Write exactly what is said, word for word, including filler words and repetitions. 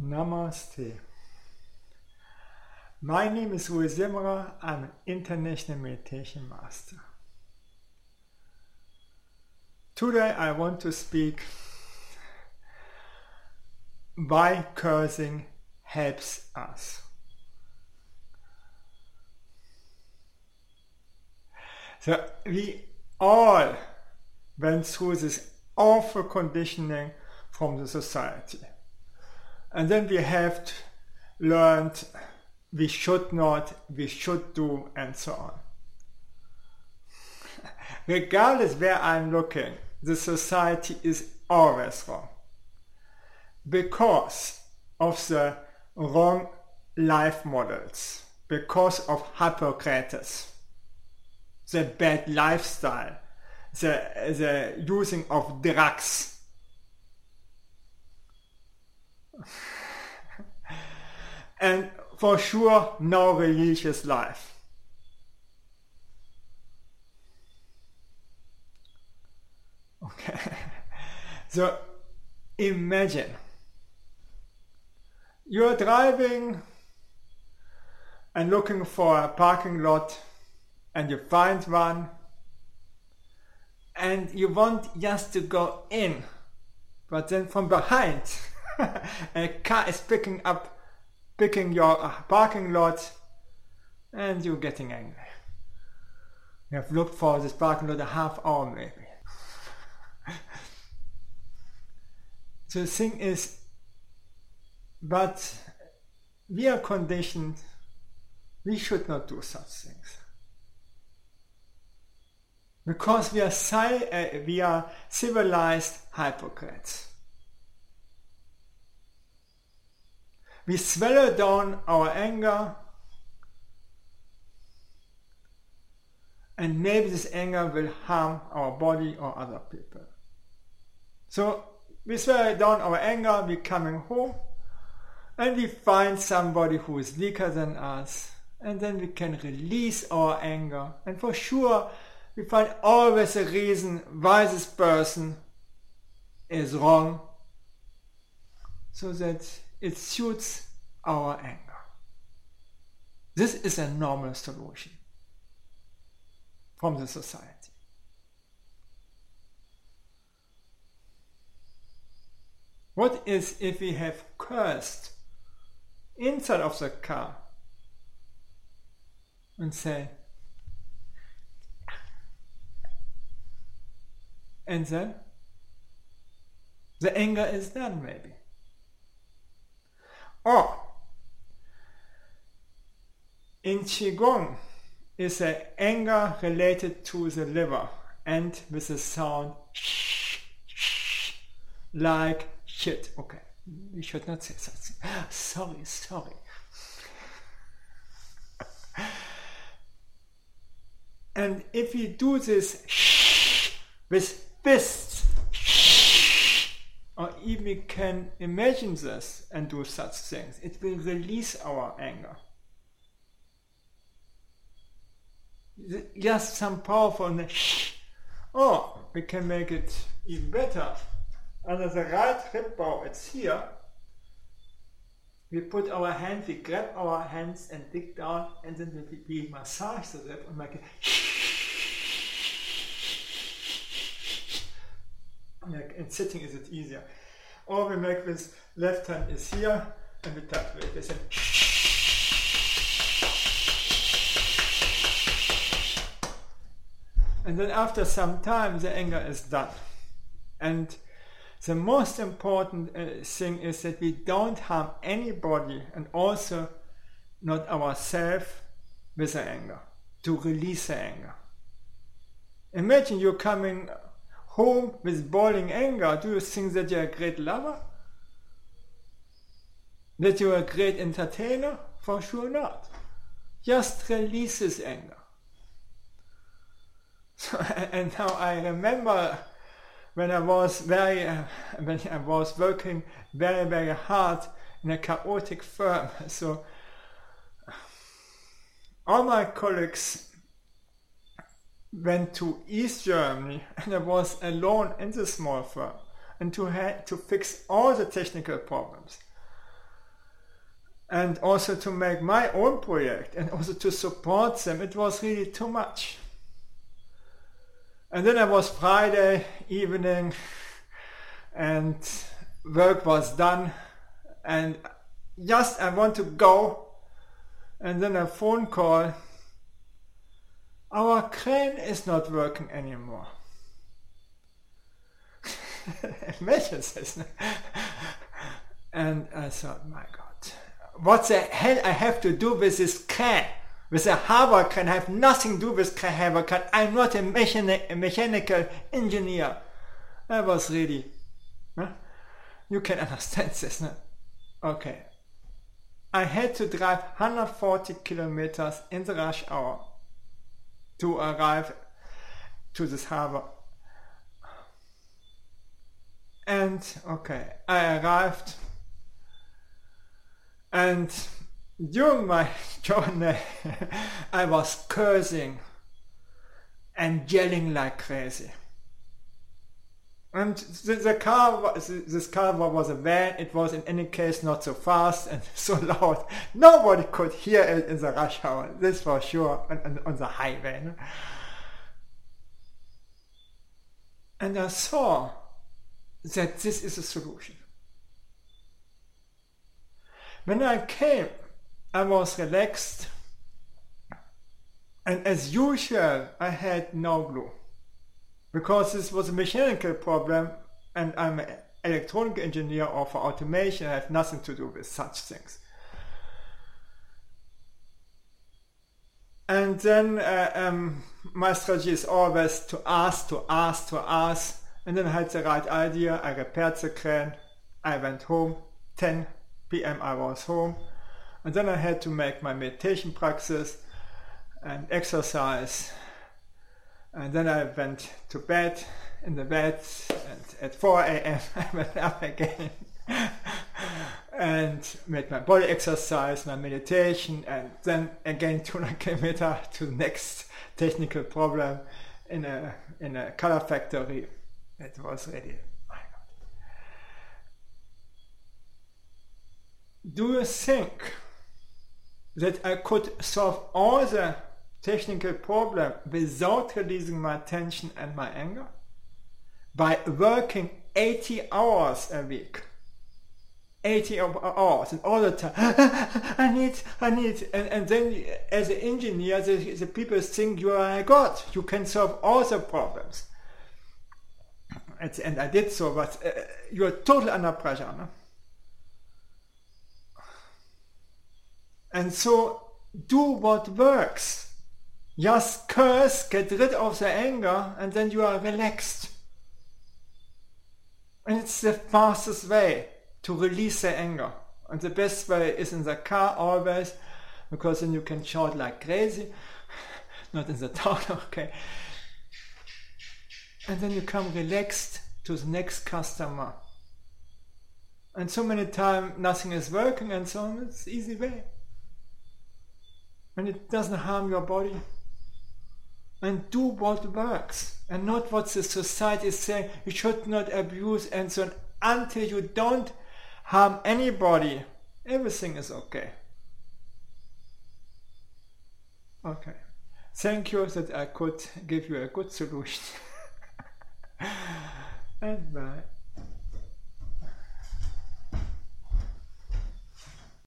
Namaste. My name is Uwe Simmerer. I'm an international meditation master. Today I want to speak why cursing helps us. So we all went through this awful conditioning from the society. And then we have learned we should not, we should do, and so on. Regardless where I'm looking, the society is always wrong. Because of the wrong life models, because of Hippocrates, the bad lifestyle, the, the using of drugs. And for sure, no religious life. Okay. So imagine you're driving and looking for a parking lot and you find one and you want just to go in, but then from behind a car is picking up picking your parking lot and you're getting angry. You have looked for this parking lot a half hour maybe. So the thing is, but we are conditioned, we should not do such things. Because we are, uh, we are civilized hypocrites. We swallow down our anger, and maybe this anger will harm our body or other people. So we swallow down our anger, we're coming home, and we find somebody who is weaker than us, and then we can release our anger, and for sure we find always a reason why this person is wrong, so that it suits our anger. This is a normal solution from the society. What is if we have cursed inside of the car and say, and then the anger is done maybe. Or in Qigong is an anger related to the liver and with the sound like shit. Okay, we should not say something. Sorry, sorry. And if we do this with fists, or even we can imagine this and do such things, it will release our anger. Just some powerful, or we can make it even better. Under the right rib bow, it's here. We put our hand, we grab our hands and dig down, and then we, we massage the rib and make it. Like in sitting is it easier. Or we make this left hand is here and we tap it. We say and then after some time the anger is done. And the most important uh, thing is that we don't harm anybody and also not ourselves with the anger, to release the anger. Imagine you're coming home with boiling anger. Do you think that you're a great lover? That you're a great entertainer? For sure not. Just release this anger. So, and now I remember when I was very, uh, when I was working very, very hard in a chaotic firm. So all my colleagues went to East Germany and I was alone in the small firm and to, ha- to fix all the technical problems. and also to make my own project and also to support them. It was really too much. And then it was Friday evening and work was done, and just I want to go, and then a phone call. Our crane is not working anymore. Imagine this. And I thought, my God, what the hell I have to do with this crane? With a harbor crane, I have nothing to do with crane harbor crane. I'm not a, mechani- a mechanical engineer. I was really, huh? You can understand this, no? Okay. I had to drive one hundred forty kilometers in the rush hour to arrive to this harbor. And okay, I arrived, and during my journey I was cursing and yelling like crazy. And the, the car was, this car was a van. It was in any case not so fast and so loud. Nobody could hear it in the rush hour, this for sure, on, on, on the highway. No? And I saw that this is a solution. When I came, I was relaxed, and as usual I had no glue, because this was a mechanical problem and I'm an electronic engineer, or for automation I have nothing to do with such things. And then uh, um, my strategy is always to ask, to ask, to ask. And then I had the right idea, I repaired the crane, I went home, ten p.m. I was home, and then I had to make my meditation practice and exercise, and then I went to bed in the bed, and at four a.m. I went up again and made my body exercise, my meditation, and then again two hundred kilometers to the next technical problem in a, in a color factory. It was really, my God. Do you think that I could solve all the technical problem without releasing my tension and my anger? By working eighty hours a week. eighty hours and all the time. I need, I need. And, and then as an engineer, the, the people think you are a god. You can solve all the problems. And I did so, but uh, you are totally under pressure. No? And so do what works. Just curse, get rid of the anger, and then you are relaxed. And it's the fastest way to release the anger. And the best way is in the car always, because then you can shout like crazy. Not in the town, okay. And then you come relaxed to the next customer. And so many times nothing is working and so on, it's easy way. And it doesn't harm your body. And do what works, and not what the society is saying. You should not abuse and so on. Until you don't harm anybody, everything is okay. Okay. Thank you that I could give you a good solution. And bye.